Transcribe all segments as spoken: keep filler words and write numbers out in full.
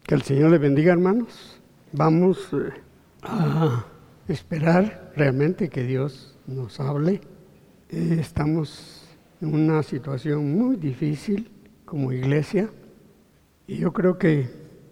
Que el Señor les bendiga, hermanos. Vamos eh, a esperar realmente que Dios nos hable. Eh, estamos en una situación muy difícil como iglesia y yo creo que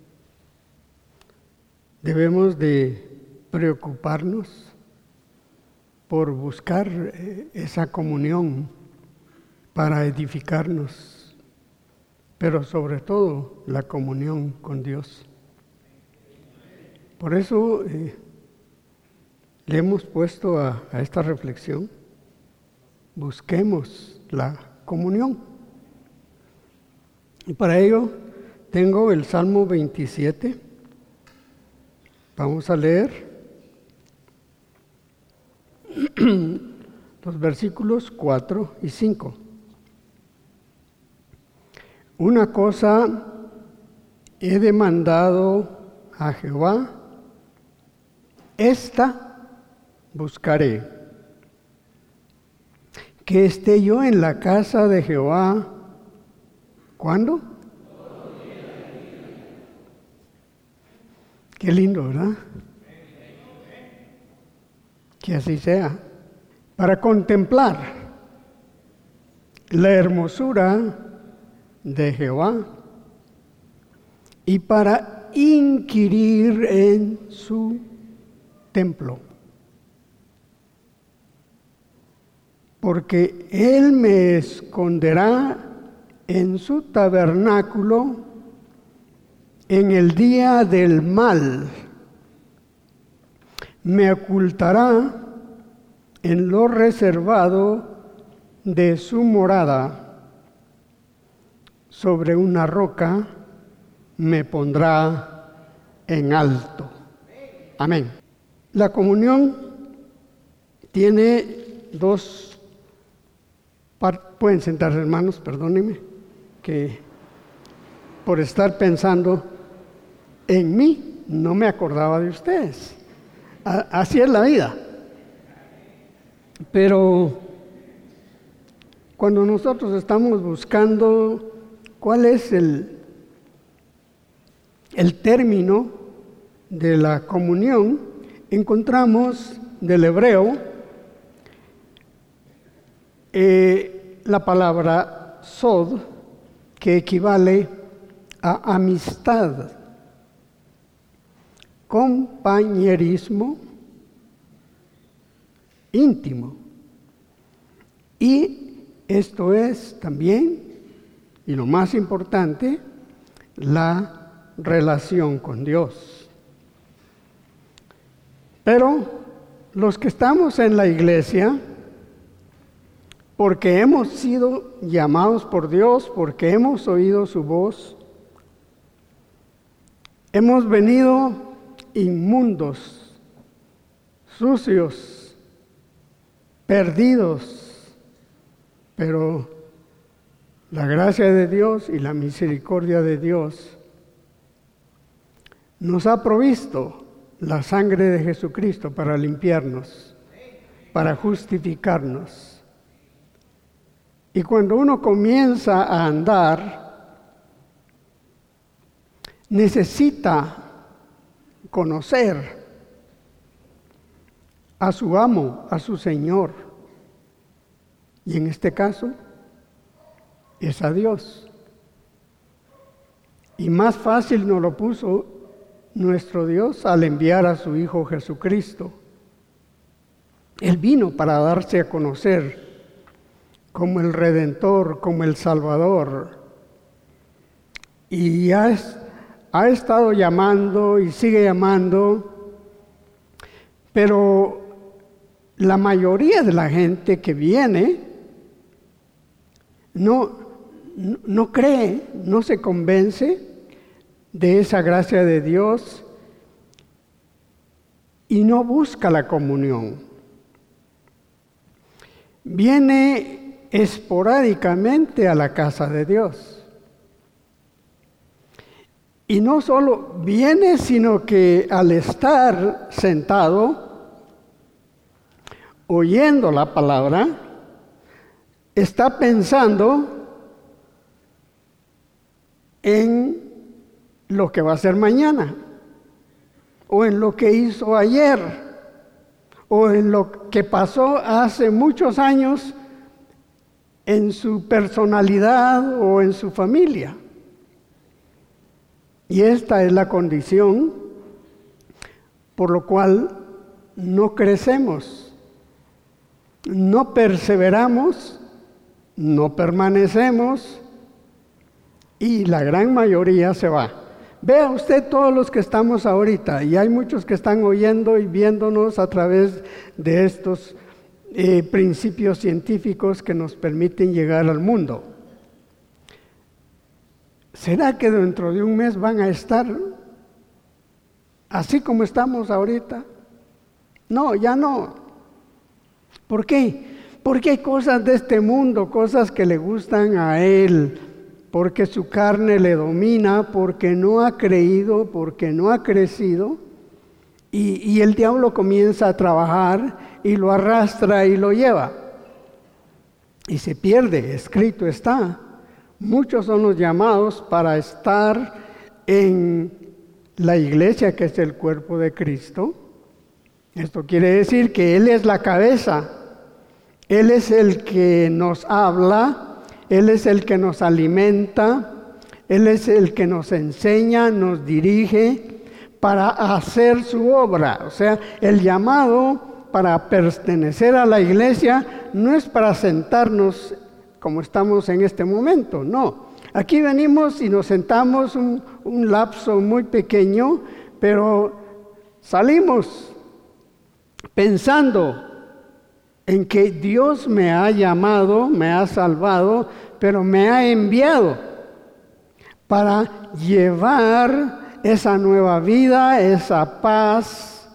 debemos de preocuparnos por buscar eh, esa comunión para edificarnos, pero sobre todo la comunión con Dios. Por eso eh, le hemos puesto a, a esta reflexión, busquemos la comunión. Y para ello tengo el Salmo veintisiete. Vamos a leer los versículos cuatro y cinco. Una cosa he demandado a Jehová, esta buscaré, que esté yo en la casa de Jehová. ¿Cuándo? Qué lindo, ¿verdad? Que así sea. Para contemplar la hermosura de Jehová y para inquirir en su templo. Porque Él me esconderá en su tabernáculo en el día del mal. Me ocultará en lo reservado de su morada. Sobre una roca me pondrá en alto. Amén. La comunión tiene dos partes. Pueden sentarse, hermanos, perdónenme, que por estar pensando en mí no me acordaba de ustedes. Así es la vida. Pero cuando nosotros estamos buscando cuál es el, el término de la comunión, encontramos del hebreo eh, la palabra sod, que equivale a amistad, compañerismo íntimo. Y esto es también, y lo más importante, la relación con Dios. Pero los que estamos en la iglesia, porque hemos sido llamados por Dios, porque hemos oído su voz, hemos venido inmundos, sucios, perdidos, pero la gracia de Dios y la misericordia de Dios nos ha provisto la sangre de Jesucristo para limpiarnos, para justificarnos. Y cuando uno comienza a andar, necesita conocer a su amo, a su Señor. Y en este caso es a Dios. Y más fácil nos lo puso nuestro Dios al enviar a su Hijo Jesucristo. Él vino para darse a conocer como el Redentor, como el Salvador. Y ha, ha estado llamando y sigue llamando, pero la mayoría de la gente que viene no, no, no cree, no se convence de esa gracia de Dios y no busca la comunión. Viene esporádicamente a la casa de Dios. Y no solo viene, sino que al estar sentado, oyendo la palabra, está pensando en lo que va a hacer mañana, o en lo que hizo ayer, o en lo que pasó hace muchos años en su personalidad o en su familia. Y esta es la condición por lo cual no crecemos, no perseveramos, no permanecemos y la gran mayoría se va. Vea usted todos los que estamos ahorita, y hay muchos que están oyendo y viéndonos a través de estos eh, principios científicos que nos permiten llegar al mundo. ¿Será que dentro de un mes van a estar así como estamos ahorita? No, ya no. ¿Por qué? Porque hay cosas de este mundo, cosas que le gustan a él, porque su carne le domina, porque no ha creído, porque no ha crecido, y, y el diablo comienza a trabajar y lo arrastra y lo lleva. Y se pierde, escrito está. Muchos son los llamados para estar en la iglesia, que es el cuerpo de Cristo. Esto quiere decir que Él es la cabeza, Él es el que nos habla, Él es el que nos alimenta, Él es el que nos enseña, nos dirige para hacer su obra. O sea, el llamado para pertenecer a la iglesia no es para sentarnos como estamos en este momento, no. Aquí venimos y nos sentamos un, un lapso muy pequeño, pero salimos pensando en que Dios me ha llamado, me ha salvado, pero me ha enviado para llevar esa nueva vida, esa paz,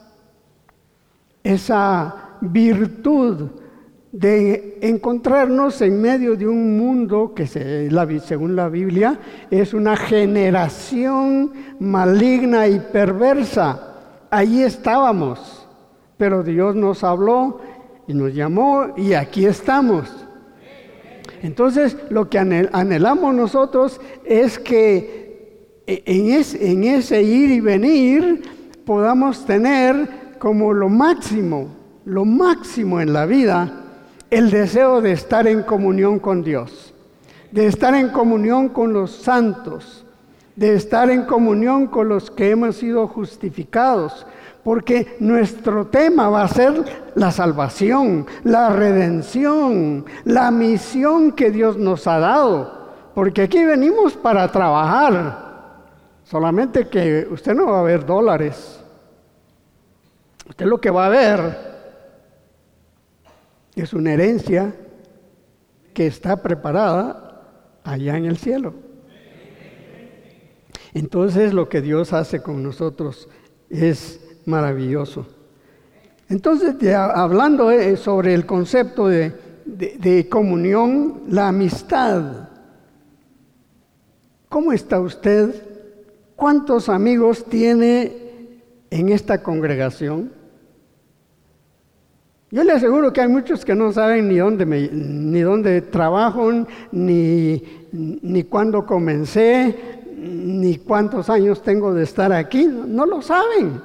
esa virtud de encontrarnos en medio de un mundo que según la Biblia es una generación maligna y perversa. Allí estábamos, pero Dios nos habló y nos llamó y aquí estamos. Entonces, lo que anhelamos nosotros es que en ese, en ese ir y venir podamos tener como lo máximo, lo máximo en la vida, el deseo de estar en comunión con Dios, de estar en comunión con los santos, de estar en comunión con los que hemos sido justificados, porque nuestro tema va a ser la salvación, la redención, la misión que Dios nos ha dado, porque aquí venimos para trabajar, solamente que usted no va a ver dólares, usted lo que va a ver es una herencia que está preparada allá en el cielo. Entonces lo que Dios hace con nosotros es maravilloso. Entonces, ya hablando eh, sobre el concepto de, de, de comunión, la amistad. ¿Cómo está usted? ¿Cuántos amigos tiene en esta congregación? Yo le aseguro que hay muchos que no saben ni dónde, me, ni dónde trabajo, ni, ni cuándo comencé, ni cuántos años tengo de estar aquí. No lo saben,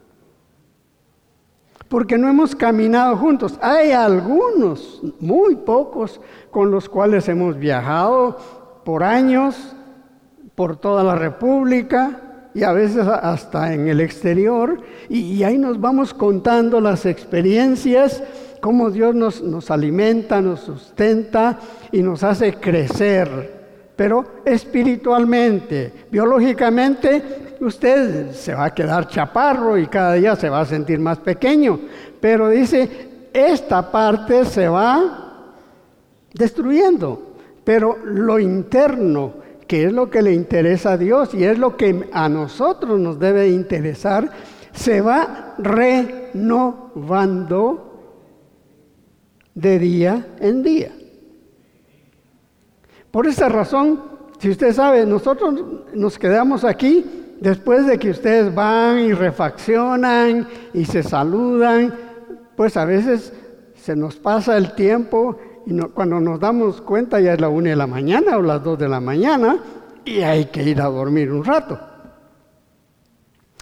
porque no hemos caminado juntos. Hay algunos, muy pocos, con los cuales hemos viajado por años, por toda la República, y a veces hasta en el exterior, y, y ahí nos vamos contando las experiencias, cómo Dios nos, nos alimenta, nos sustenta y nos hace crecer, pero espiritualmente, biológicamente, usted se va a quedar chaparro y cada día se va a sentir más pequeño, pero dice, esta parte se va destruyendo, pero lo interno, que es lo que le interesa a Dios y es lo que a nosotros nos debe interesar, se va renovando de día en día. Por esa razón, si usted sabe, nosotros nos quedamos aquí después de que ustedes van y refaccionan y se saludan, pues a veces se nos pasa el tiempo. Y no, cuando nos damos cuenta ya es la una de la mañana o las dos de la mañana y hay que ir a dormir un rato.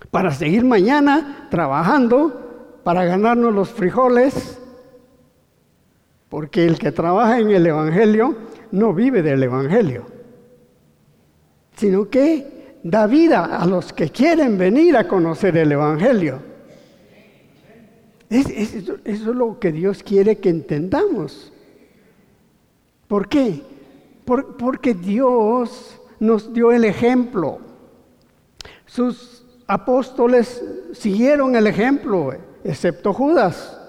para seguir mañana trabajando, para ganarnos los frijoles, porque el que trabaja en el Evangelio no vive del Evangelio, sino que da vida a los que quieren venir a conocer el Evangelio. Es, es, eso es lo que Dios quiere que entendamos. ¿Por qué? Por, porque Dios nos dio el ejemplo. Sus apóstoles siguieron el ejemplo, excepto Judas.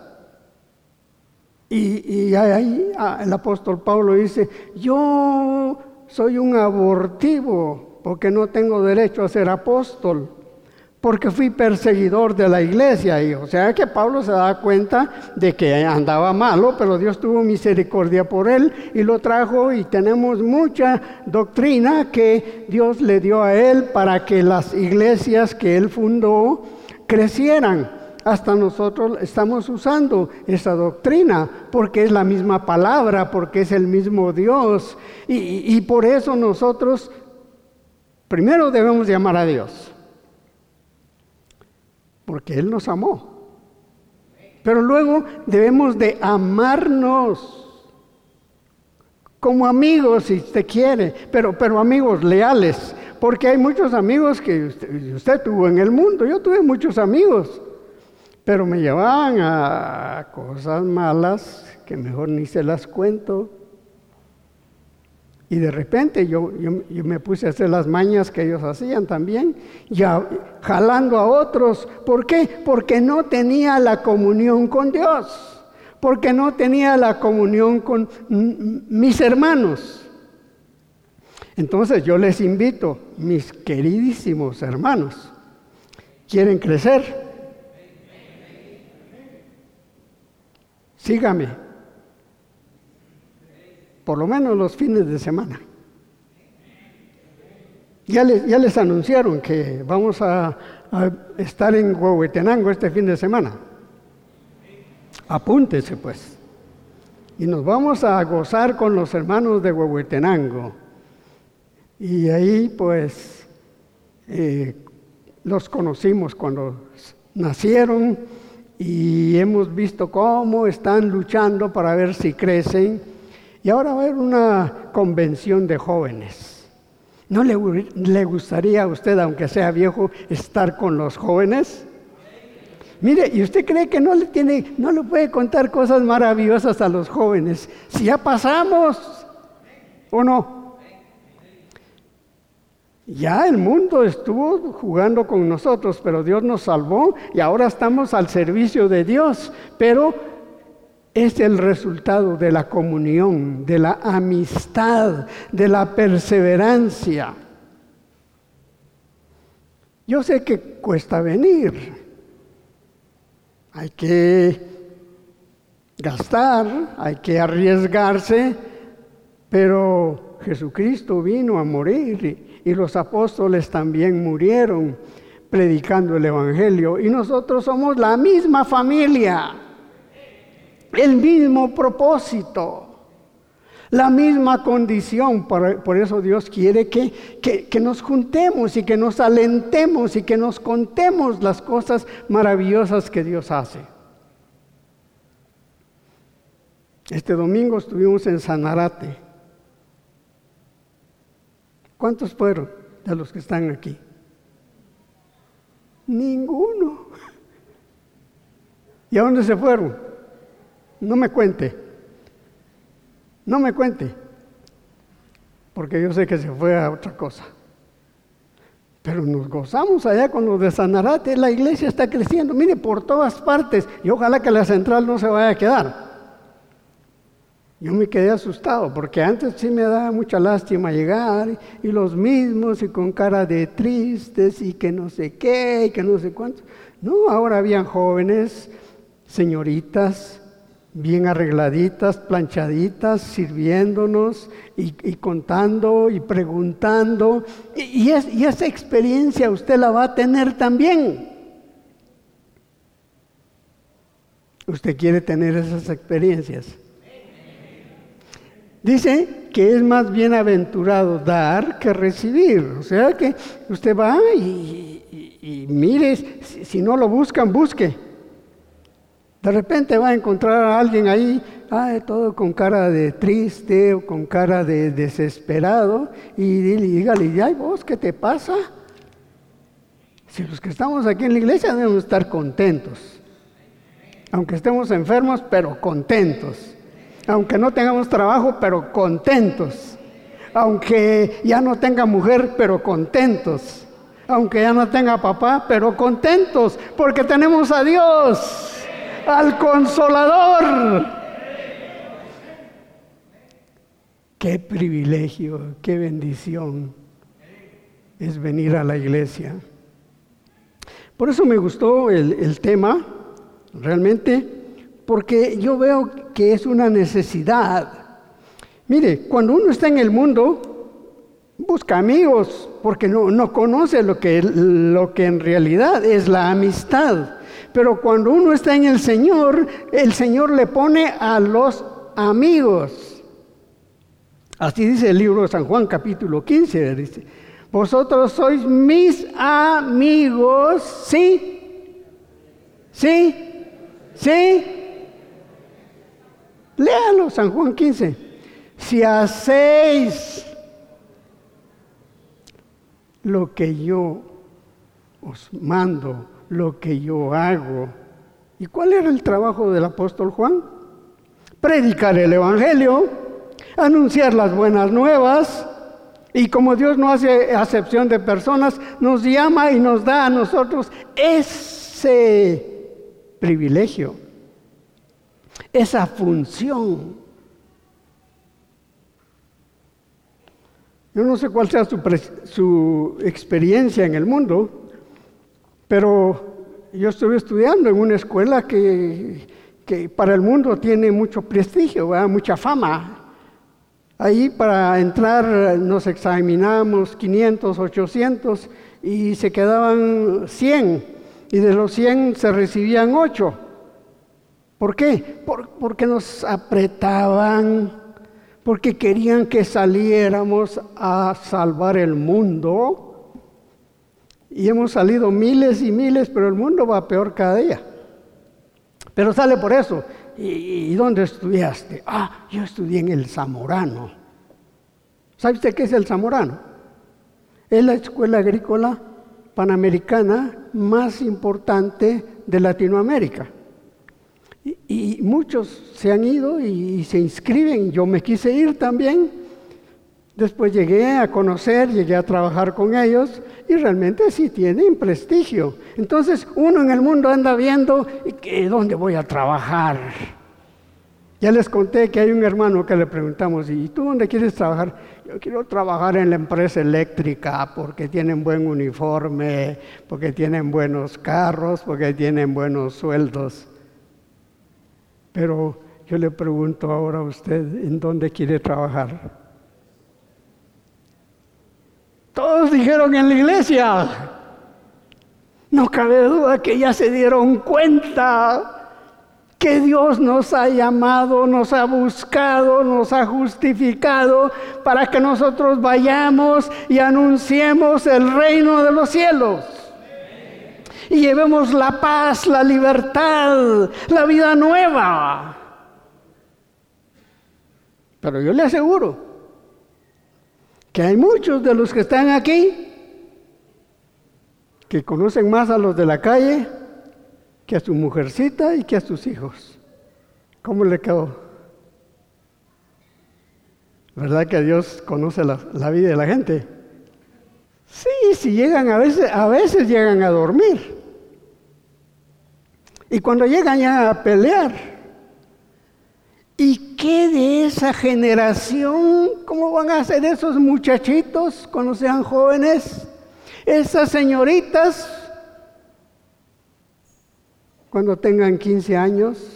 Y, y ahí el apóstol Pablo dice, yo soy un abortivo porque no tengo derecho a ser apóstol, porque fui perseguidor de la iglesia. Y, o sea que Pablo se da cuenta de que andaba malo, pero Dios tuvo misericordia por él y lo trajo, y tenemos mucha doctrina que Dios le dio a él para que las iglesias que él fundó crecieran. Hasta nosotros estamos usando esa doctrina porque es la misma palabra, porque es el mismo Dios. Y, y, y por eso nosotros primero debemos llamar a Dios, porque Él nos amó. Pero luego debemos de amarnos como amigos, si usted quiere, pero, pero amigos leales, porque hay muchos amigos que usted, usted tuvo en el mundo. Yo tuve muchos amigos, pero me llevaban a cosas malas que mejor ni se las cuento. Y de repente yo, yo, yo me puse a hacer las mañas que ellos hacían también, ya jalando a otros. ¿Por qué? Porque no tenía la comunión con Dios, porque no tenía la comunión con m- mis hermanos. Entonces yo les invito, mis queridísimos hermanos, ¿quieren crecer? Sígame, por lo menos los fines de semana. Ya les, ya les anunciaron que vamos a, a estar en Huehuetenango este fin de semana. Apúntese pues. Y nos vamos a gozar con los hermanos de Huehuetenango. Y ahí pues eh, los conocimos cuando nacieron, y hemos visto cómo están luchando para ver si crecen. Y ahora va a haber una convención de jóvenes. ¿No le, le gustaría a usted, aunque sea viejo, estar con los jóvenes? Mire, ¿y usted cree que no le tiene, no le puede contar cosas maravillosas a los jóvenes? Si ya pasamos, ¿o no? Ya el mundo estuvo jugando con nosotros, pero Dios nos salvó y ahora estamos al servicio de Dios. Pero es el resultado de la comunión, de la amistad, de la perseverancia. Yo sé que cuesta venir. Hay que gastar, hay que arriesgarse, pero Jesucristo vino a morir. Y los apóstoles también murieron predicando el Evangelio. Y nosotros somos la misma familia, el mismo propósito, la misma condición. Por, por eso Dios quiere que, que, que nos juntemos y que nos alentemos y que nos contemos las cosas maravillosas que Dios hace. Este domingo estuvimos en Sanarate. ¿Cuántos fueron de los que están aquí? Ninguno. ¿Y a dónde se fueron? No me cuente. No me cuente. Porque yo sé que se fue a otra cosa. Pero nos gozamos allá con los de Sanarate. La iglesia está creciendo. Mire, por todas partes. Y ojalá que la central no se vaya a quedar. Yo me quedé asustado, porque antes sí me daba mucha lástima llegar, y los mismos, y con cara de tristes, y que no sé qué, y que no sé cuánto. No, ahora habían jóvenes, señoritas, bien arregladitas, planchaditas, sirviéndonos, y, y contando, y preguntando. Y, y, es, y esa experiencia usted la va a tener también. ¿Usted quiere tener esas experiencias? Dice que es más bienaventurado dar que recibir. O sea que usted va y, y, y mire, si, si no lo buscan, busque. De repente va a encontrar a alguien ahí, ay, todo con cara de triste o con cara de desesperado, y dígale, ay, vos, ¿qué te pasa? Si los que estamos aquí en la iglesia debemos estar contentos, aunque estemos enfermos, pero contentos, aunque no tengamos trabajo, pero contentos, aunque ya no tenga mujer, pero contentos, aunque ya no tenga papá, pero contentos, porque tenemos a Dios, al Consolador. Qué privilegio, qué bendición es venir a la iglesia. Por eso me gustó el, el tema, realmente, porque yo veo que es una necesidad. Mire, cuando uno está en el mundo, busca amigos, porque no, no conoce lo que, lo que en realidad es la amistad. Pero cuando uno está en el Señor, el Señor le pone a los amigos. Así dice el libro de San Juan, capítulo quince, dice, vosotros sois mis amigos, ¿sí? ¿Sí? ¿Sí? Léalo, San Juan quince. Si hacéis lo que yo os mando, lo que yo hago. ¿Y cuál era el trabajo del apóstol Juan? Predicar el evangelio, anunciar las buenas nuevas, y como Dios no hace acepción de personas, nos llama y nos da a nosotros ese privilegio, esa función. Yo no sé cuál sea su, su experiencia en el mundo, pero yo estuve estudiando en una escuela que, que para el mundo tiene mucho prestigio, ¿verdad? Mucha fama. Ahí para entrar nos examinamos quinientos, ochocientos y se quedaban cien. Y de los cien se recibían ocho. ¿Por qué? Por, porque nos apretaban, porque querían que saliéramos a salvar el mundo. Y hemos salido miles y miles, pero el mundo va peor cada día. Pero sale por eso. ¿Y, y dónde estudiaste? Ah, yo estudié en el Zamorano. ¿Sabe usted qué es el Zamorano? Es la escuela agrícola panamericana más importante de Latinoamérica. Y, y muchos se han ido y, y se inscriben. Yo me quise ir también. Después llegué a conocer, llegué a trabajar con ellos y realmente sí tienen prestigio. Entonces uno en el mundo anda viendo ¿dónde voy a trabajar? Ya les conté que hay un hermano que le preguntamos, ¿y tú dónde quieres trabajar? Yo quiero trabajar en la empresa eléctrica porque tienen buen uniforme, porque tienen buenos carros, porque tienen buenos sueldos. Pero yo le pregunto ahora a usted, ¿en dónde quiere trabajar? Todos dijeron en la iglesia. No cabe duda que ya se dieron cuenta que Dios nos ha llamado, nos ha buscado, nos ha justificado para que nosotros vayamos y anunciemos el reino de los cielos. Y llevemos la paz, la libertad, la vida nueva. Pero yo le aseguro que hay muchos de los que están aquí que conocen más a los de la calle que a su mujercita y que a sus hijos. ¿Cómo le quedó? ¿Verdad que Dios conoce la, la vida de la gente? Sí, si llegan a veces, a veces llegan a dormir. Y cuando llegan ya a pelear. ¿Y qué de esa generación? ¿Cómo van a ser esos muchachitos cuando sean jóvenes? Esas señoritas, cuando tengan quince años.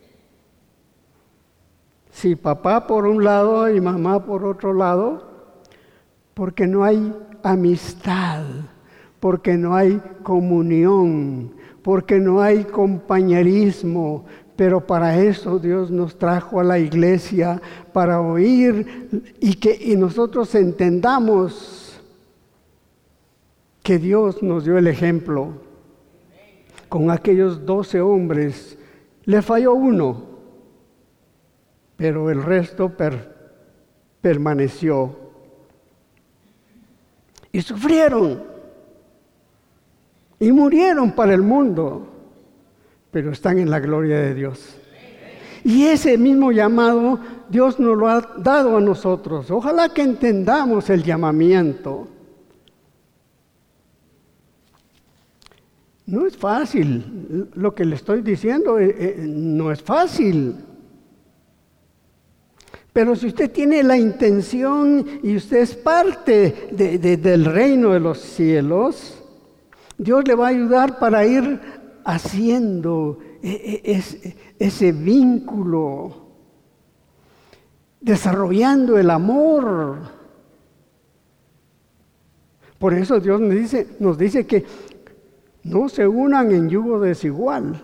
Si papá por un lado y mamá por otro lado, porque no hay amistad, porque no hay comunión, porque no hay compañerismo. Pero para eso Dios nos trajo a la iglesia, para oír y que y nosotros entendamos que Dios nos dio el ejemplo. Con aquellos doce hombres, le falló uno, pero el resto per, permaneció. Y sufrieron, y murieron para el mundo, pero están en la gloria de Dios. Y ese mismo llamado Dios nos lo ha dado a nosotros. Ojalá que entendamos el llamamiento. No es fácil, lo que le estoy diciendo eh, eh, no es fácil. Pero si usted tiene la intención y usted es parte de, de, del reino de los cielos, Dios le va a ayudar para ir haciendo ese, ese vínculo, desarrollando el amor. Por eso Dios nos dice, nos dice que no se unan en yugo desigual.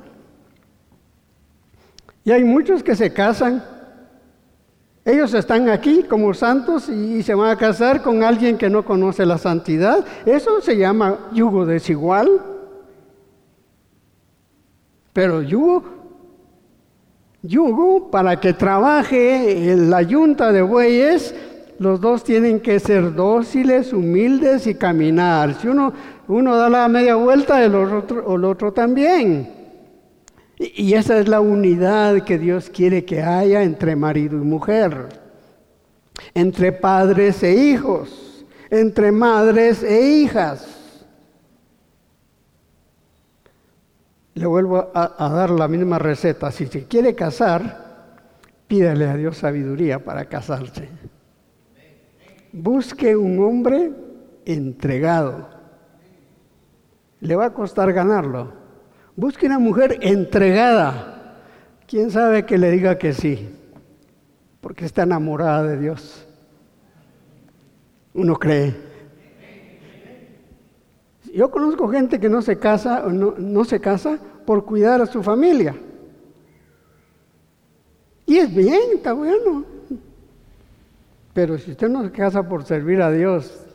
Y hay muchos que se casan. Ellos están aquí como santos y se van a casar con alguien que no conoce la santidad. Eso se llama yugo desigual. Pero yugo, yugo para que trabaje en la yunta de bueyes, los dos tienen que ser dóciles, humildes y caminar. Si uno, uno da la media vuelta, el otro, el otro también. Y, y esa es la unidad que Dios quiere que haya entre marido y mujer, entre padres e hijos, entre madres e hijas. Le vuelvo a, a dar la misma receta. Si se quiere casar, pídale a Dios sabiduría para casarse. Busque un hombre entregado. Le va a costar ganarlo. Busque una mujer entregada. ¿Quién sabe que le diga que sí? Porque está enamorada de Dios. Uno cree. Yo conozco gente que no se casa, no, no se casa por cuidar a su familia. Y es bien, está bueno. Pero si usted no se casa por servir a Dios,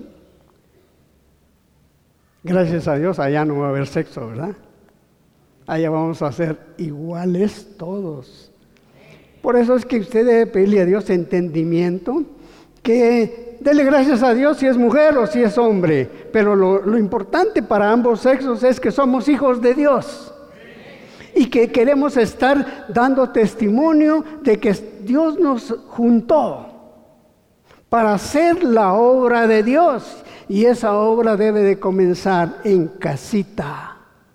gracias a Dios, allá no va a haber sexo, ¿verdad? Allá vamos a ser iguales todos. Por eso es que usted debe pedirle a Dios entendimiento, que dele gracias a Dios si es mujer o si es hombre, pero lo, lo importante para ambos sexos es que somos hijos de Dios y que queremos estar dando testimonio de que Dios nos juntó para hacer la obra de Dios, y esa obra debe de comenzar en casita.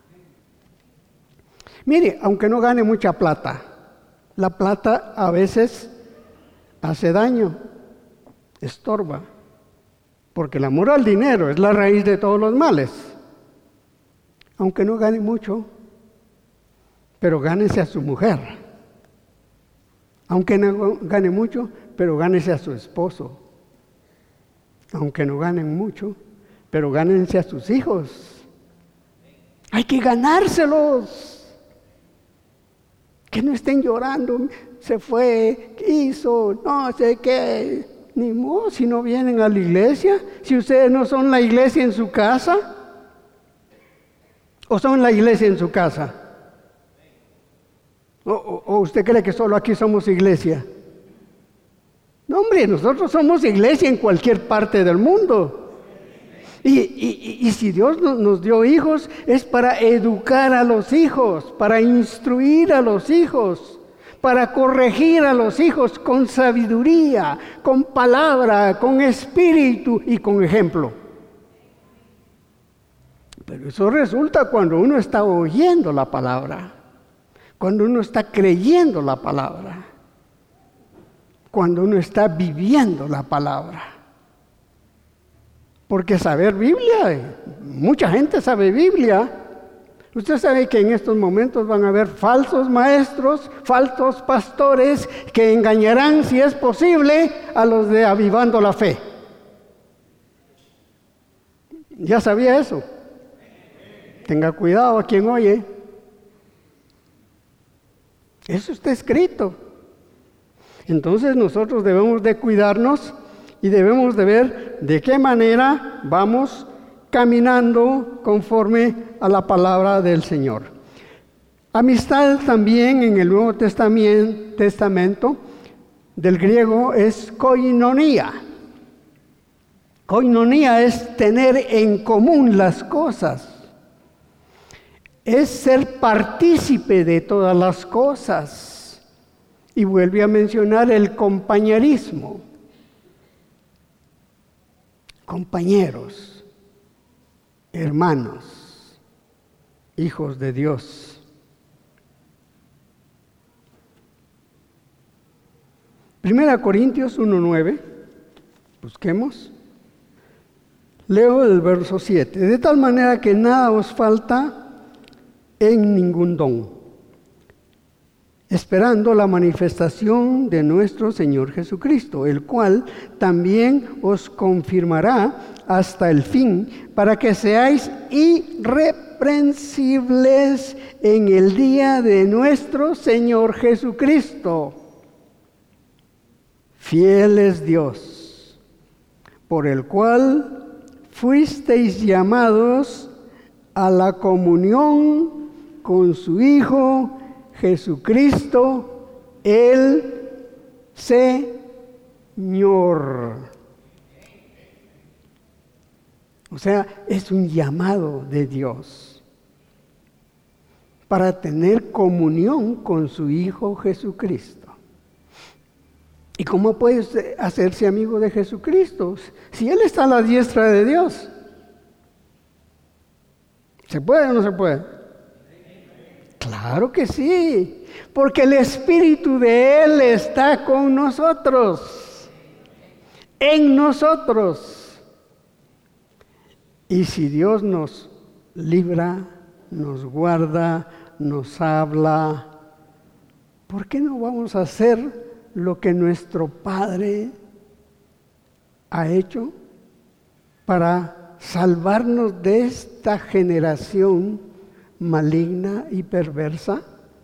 Mire, aunque no gane mucha plata, la plata a veces hace daño, estorba, porque el amor al dinero es la raíz de todos los males. Aunque no gane mucho, pero gánese a su mujer. Aunque no gane mucho, pero gánese a su esposo. Aunque no ganen mucho, pero gánense a sus hijos. Hay que ganárselos. Que no estén llorando, se fue, hizo, no sé qué. Ni modo, si no vienen a la iglesia, si ustedes no son la iglesia en su casa, o son la iglesia en su casa. O, o, o usted cree que solo aquí somos iglesia. No, hombre, nosotros somos iglesia en cualquier parte del mundo. Y, y, y si Dios nos, nos dio hijos, es para educar a los hijos, para instruir a los hijos, para corregir a los hijos con sabiduría, con palabra, con espíritu y con ejemplo. Pero eso resulta cuando uno está oyendo la palabra, cuando uno está creyendo la palabra, cuando uno está viviendo la palabra. Porque saber Biblia, mucha gente sabe Biblia. Usted sabe que en estos momentos van a haber falsos maestros, falsos pastores que engañarán, si es posible, a los de Avivando la Fe. ¿Ya sabía eso? Tenga cuidado a quien oye. Eso está escrito. Entonces nosotros debemos de cuidarnos y debemos de ver de qué manera vamos caminando conforme a la palabra del Señor. Amistad también en el Nuevo Testamento del griego es koinonia. Koinonia es tener en común las cosas. Es ser partícipe de todas las cosas. Y vuelve a mencionar el compañerismo. Compañeros, hermanos, hijos de Dios. Primera Corintios uno nueve, busquemos. Leo el verso siete. De tal manera que nada os falta en ningún don, esperando la manifestación de nuestro Señor Jesucristo, el cual también os confirmará hasta el fin, para que seáis irreprensibles en el día de nuestro Señor Jesucristo. Fiel es Dios, por el cual fuisteis llamados a la comunión con su Hijo Jesucristo, el Señor. O sea, es un llamado de Dios para tener comunión con su Hijo Jesucristo. ¿Y cómo puedes hacerse amigo de Jesucristo si Él está a la diestra de Dios? ¿Se puede o no se puede? Claro que sí, porque el Espíritu de Él está con nosotros, en nosotros. Y si Dios nos libra, nos guarda, nos habla, ¿por qué no vamos a hacer lo que nuestro Padre ha hecho para salvarnos de esta generación maligna y perversa?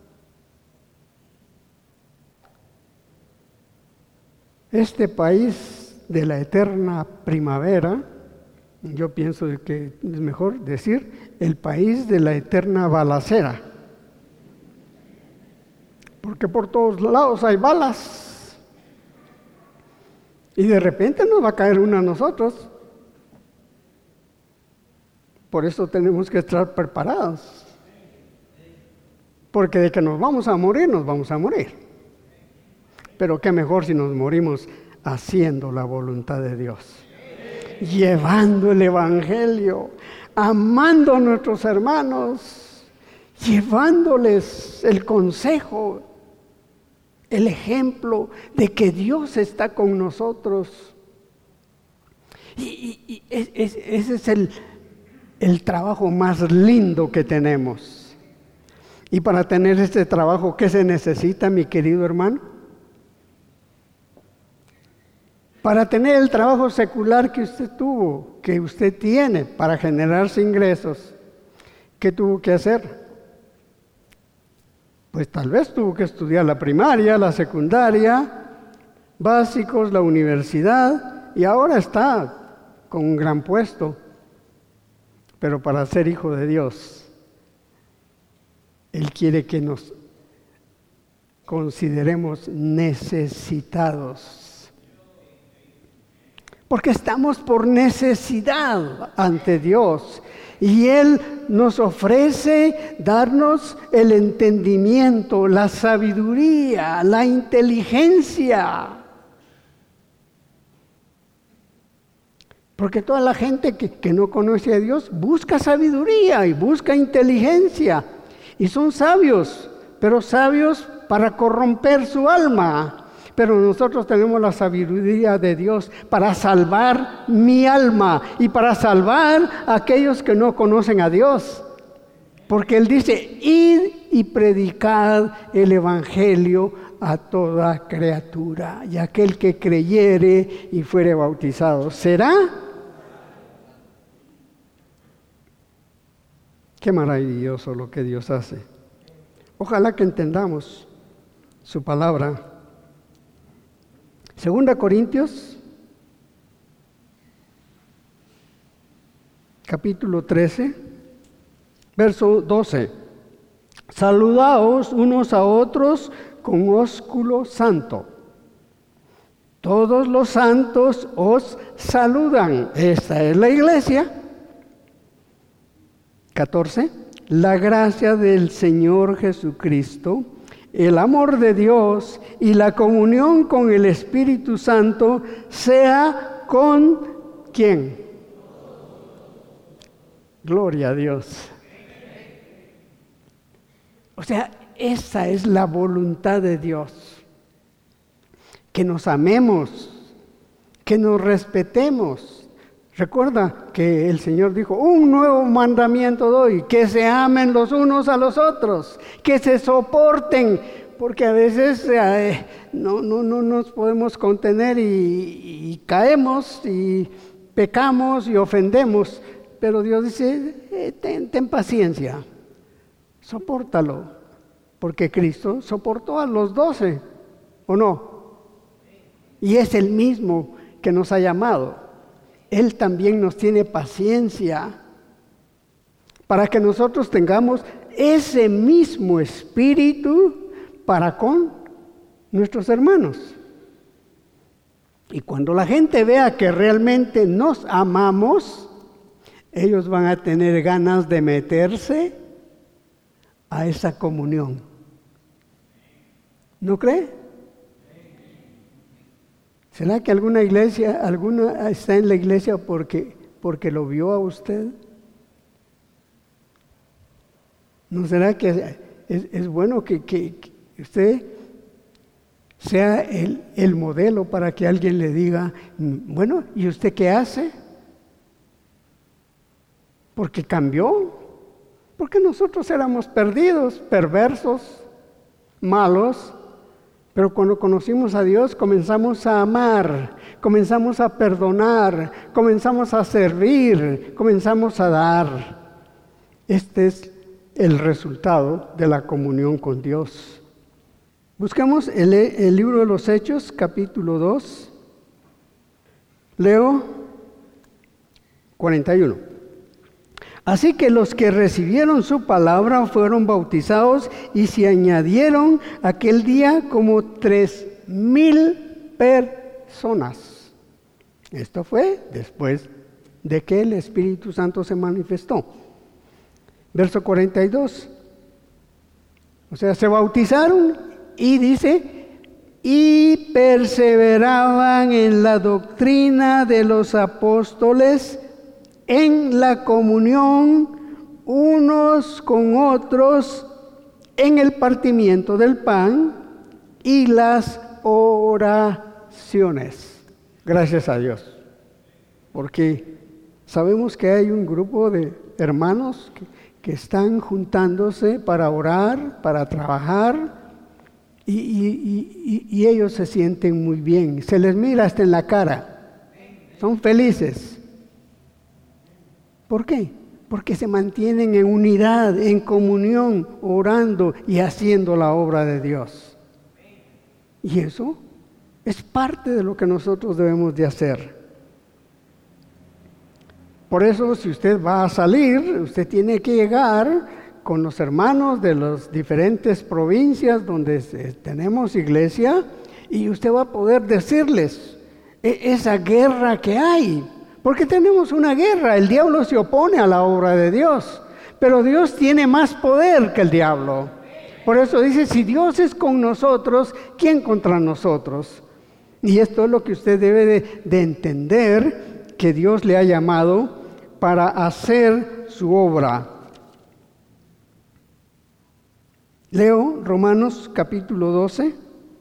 Este país de la eterna primavera, yo pienso que es mejor decir el país de la eterna balacera, porque por todos lados hay balas y de repente nos va a caer una a nosotros. Por eso tenemos que estar preparados, porque de que nos vamos a morir, nos vamos a morir. Pero qué mejor si nos morimos haciendo la voluntad de Dios, llevando el Evangelio, amando a nuestros hermanos, llevándoles el consejo, el ejemplo de que Dios está con nosotros. Y, y, y es, es, ese es el, el trabajo más lindo que tenemos. Y para tener este trabajo, ¿qué se necesita, mi querido hermano? Para tener el trabajo secular que usted tuvo, que usted tiene para generarse ingresos, ¿qué tuvo que hacer? Pues tal vez tuvo que estudiar la primaria, la secundaria, básicos, la universidad, y ahora está con un gran puesto. Pero para ser hijo de Dios, Él quiere que nos consideremos necesitados. Porque estamos por necesidad ante Dios. Y Él nos ofrece darnos el entendimiento, la sabiduría, la inteligencia. Porque toda la gente que, que no conoce a Dios busca sabiduría y busca inteligencia. Y son sabios, pero sabios para corromper su alma. Pero nosotros tenemos la sabiduría de Dios para salvar mi alma y para salvar a aquellos que no conocen a Dios. Porque Él dice, id y predicad el Evangelio a toda criatura. Y aquel que creyere y fuere bautizado será. Qué maravilloso lo que Dios hace. Ojalá que entendamos su palabra. Segunda Corintios, capítulo trece, verso doce. Saludaos unos a otros con ósculo santo. Todos los santos os saludan. Esta es la iglesia. catorce. La gracia del Señor Jesucristo, el amor de Dios y la comunión con el Espíritu Santo sea con ¿quién? Gloria a Dios. O sea, esa es la voluntad de Dios. Que nos amemos, que nos respetemos. Recuerda que el Señor dijo, un nuevo mandamiento doy, que se amen los unos a los otros, que se soporten, porque a veces eh, no, no, no nos podemos contener y, y caemos y pecamos y ofendemos, pero Dios dice, eh, ten, ten paciencia, sopórtalo, porque Cristo soportó a los doce, ¿o no? Y es el mismo que nos ha llamado. Él también nos tiene paciencia para que nosotros tengamos ese mismo espíritu para con nuestros hermanos. Y cuando la gente vea que realmente nos amamos, ellos van a tener ganas de meterse a esa comunión. ¿No cree? ¿Será que alguna iglesia, alguna está en la iglesia porque, porque lo vio a usted? ¿No será que es, es bueno que, que, que usted sea el, el modelo para que alguien le diga, bueno, ¿y usted qué hace? Porque cambió, porque nosotros éramos perdidos, perversos, malos. Pero cuando conocimos a Dios, comenzamos a amar, comenzamos a perdonar, comenzamos a servir, comenzamos a dar. Este es el resultado de la comunión con Dios. Buscamos el, el libro de los Hechos, capítulo dos. Leo cuarenta y uno. Así que los que recibieron su palabra fueron bautizados y se añadieron aquel día como tres mil personas. Esto fue después de que el Espíritu Santo se manifestó. Verso cuarenta y dos. O sea, se bautizaron y dice, y perseveraban en la doctrina de los apóstoles, en la comunión unos con otros, en el partimiento del pan y las oraciones. Gracias a Dios, porque sabemos que hay un grupo de hermanos que, que están juntándose para orar, para trabajar, y, y, y, y ellos se sienten muy bien, se les mira hasta en la cara, son felices. ¿Por qué? Porque se mantienen en unidad, en comunión, orando y haciendo la obra de Dios. Y eso es parte de lo que nosotros debemos de hacer. Por eso, si usted va a salir, usted tiene que llegar con los hermanos de las diferentes provincias donde tenemos iglesia, y usted va a poder decirles esa guerra que hay. Porque tenemos una guerra, el diablo se opone a la obra de Dios, pero Dios tiene más poder que el diablo. Por eso dice, si Dios es con nosotros, ¿quién contra nosotros? Y esto es lo que usted debe de, de entender, que Dios le ha llamado para hacer su obra. Leo Romanos capítulo doce,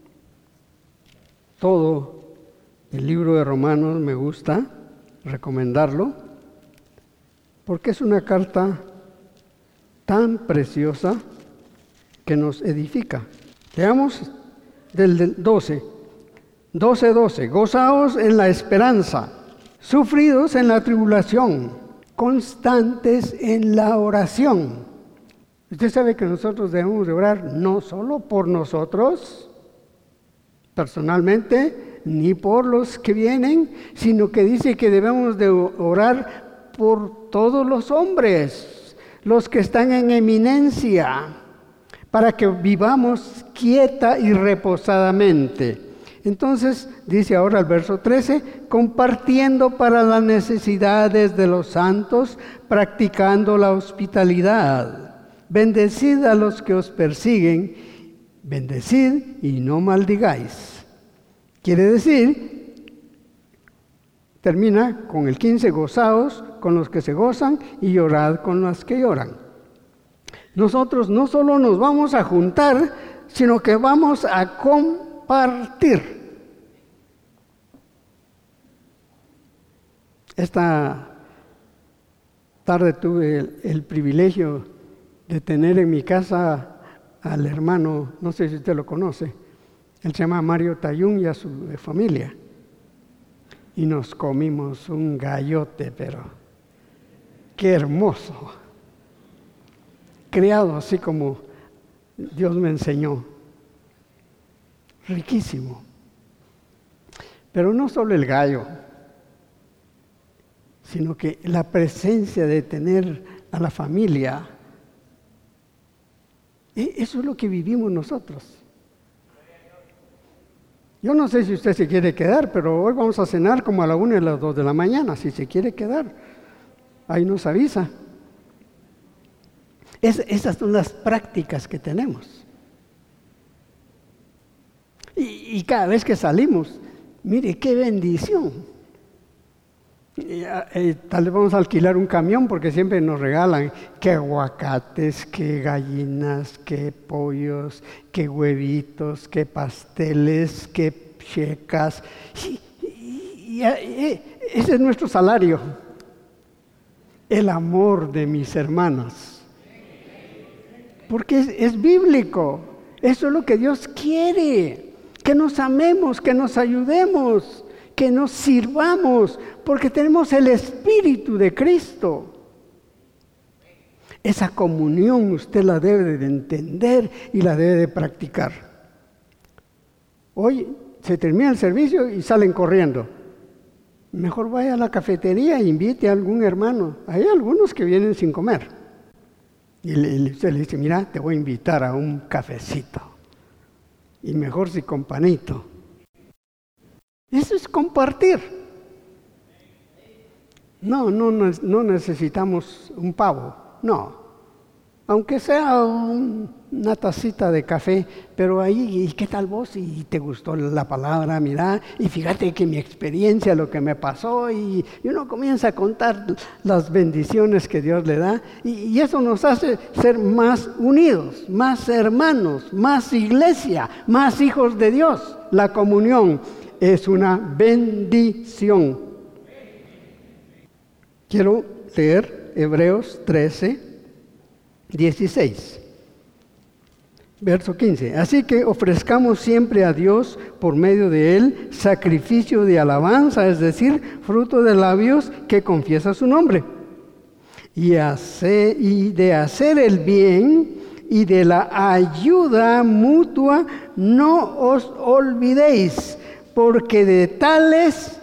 todo el libro de Romanos me gusta recomendarlo, porque es una carta tan preciosa que nos edifica. Leamos del doce, doce, doce. Gozaos en la esperanza, sufridos en la tribulación, constantes en la oración. Usted sabe que nosotros debemos de orar no solo por nosotros, personalmente, ni por los que vienen, sino que dice que debemos de orar por todos los hombres, los que están en eminencia, para que vivamos quieta y reposadamente. Entonces, dice ahora el verso trece, compartiendo para las necesidades de los santos, practicando la hospitalidad. Bendecid a los que os persiguen, bendecid y no maldigáis. Quiere decir, termina con el quince, gozaos con los que se gozan y llorad con los que lloran. Nosotros no solo nos vamos a juntar, sino que vamos a compartir. Esta tarde tuve el, el privilegio de tener en mi casa al hermano, no sé si usted lo conoce, él se llama Mario Tayún y a su familia. Y nos comimos un gallote, pero qué hermoso. Creado así como Dios me enseñó. Riquísimo. Pero no solo el gallo, sino que la presencia de tener a la familia, eso es lo que vivimos nosotros. Yo no sé si usted se quiere quedar, pero hoy vamos a cenar como a la una y a las dos de la mañana, si se quiere quedar. Ahí nos avisa. Es, esas son las prácticas que tenemos. Y, y cada vez que salimos, mire qué bendición. Y, eh, tal vez vamos a alquilar un camión porque siempre nos regalan que aguacates, que gallinas, que pollos, que huevitos, que pasteles, que checas. Y, y, y, y, ese es nuestro salario. El amor de mis hermanas. Porque es, es bíblico. Eso es lo que Dios quiere. Que nos amemos, que nos ayudemos, que nos sirvamos, porque tenemos el Espíritu de Cristo. Esa comunión usted la debe de entender y la debe de practicar. Hoy se termina el servicio y salen corriendo. Mejor vaya a la cafetería e invite a algún hermano. Hay algunos que vienen sin comer. Y le, usted le dice, mira, te voy a invitar a un cafecito. Y mejor si con panito. Eso es compartir. No, no, no necesitamos un pavo, no. Aunque sea un, una tacita de café, pero ahí, ¿y qué tal vos? Y te gustó la palabra, mira, y fíjate que mi experiencia, lo que me pasó, y, y uno comienza a contar las bendiciones que Dios le da, y, y eso nos hace ser más unidos, más hermanos, más iglesia, más hijos de Dios. La comunión es una bendición. Quiero leer Hebreos trece, dieciséis, verso quince. Así que ofrezcamos siempre a Dios por medio de Él sacrificio de alabanza, es decir, fruto de labios que confiesa su nombre. Y, hace, y de hacer el bien y de la ayuda mutua no os olvidéis, porque de tales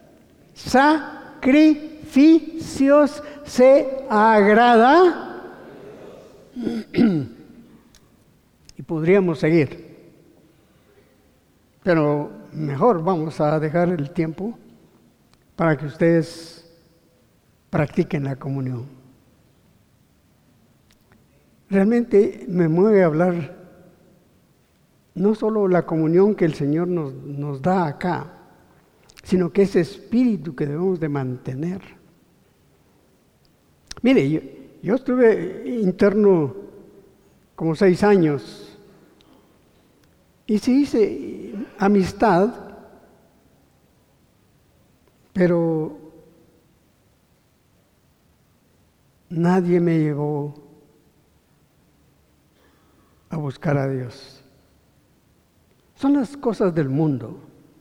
sacrificios se agrada. Y podríamos seguir, pero mejor vamos a dejar el tiempo para que ustedes practiquen la comunión. Realmente me mueve a hablar no solo la comunión que el Señor nos, nos da acá, sino que ese espíritu que debemos de mantener. Mire, yo, yo estuve interno como seis años y sí hice amistad, pero nadie me llevó a buscar a Dios. Son las cosas del mundo.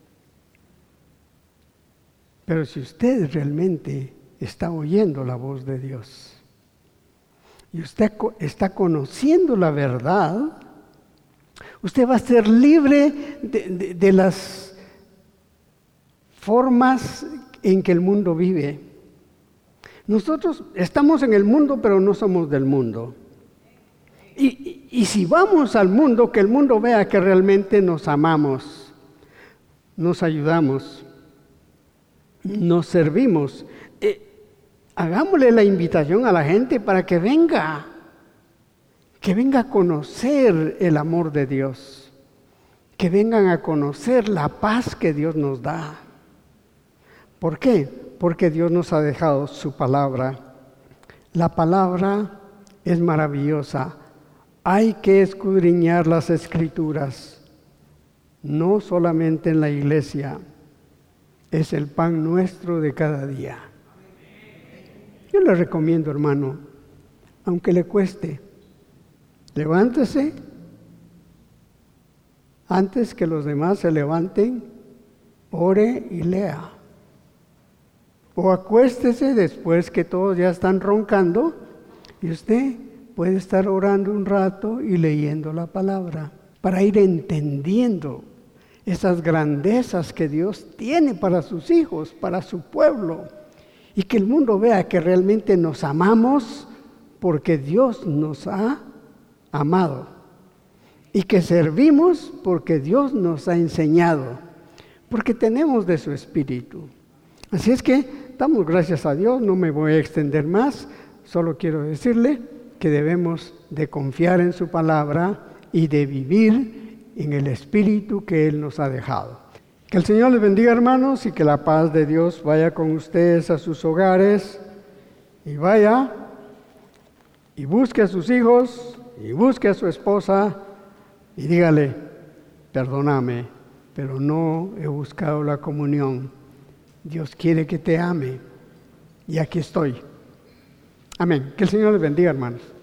Pero si usted realmente está oyendo la voz de Dios y usted está conociendo la verdad, usted va a ser libre de, de, de las formas en que el mundo vive. Nosotros estamos en el mundo, pero no somos del mundo. Y, y, y si vamos al mundo, que el mundo vea que realmente nos amamos, nos ayudamos, nos servimos. Eh, hagámosle la invitación a la gente para que venga, que venga a conocer el amor de Dios, que vengan a conocer la paz que Dios nos da. ¿Por qué? Porque Dios nos ha dejado su palabra. La palabra es maravillosa. Hay que escudriñar las Escrituras, no solamente en la iglesia. Es el pan nuestro de cada día. Yo le recomiendo, hermano, aunque le cueste, levántese antes que los demás se levanten, ore y lea. O acuéstese después que todos ya están roncando y usted puede estar orando un rato y leyendo la palabra para ir entendiendo esas grandezas que Dios tiene para sus hijos, para su pueblo, y que el mundo vea que realmente nos amamos porque Dios nos ha amado y que servimos porque Dios nos ha enseñado, porque tenemos de su espíritu. Así es que damos gracias a Dios, no me voy a extender más, solo quiero decirle que debemos de confiar en su palabra y de vivir en el espíritu que Él nos ha dejado. Que el Señor les bendiga, hermanos, y que la paz de Dios vaya con ustedes a sus hogares, y vaya y busque a sus hijos y busque a su esposa y dígale: perdóname, pero no he buscado la comunión. Dios quiere que te ame y aquí estoy. Amén. Que el Señor les bendiga, hermanos.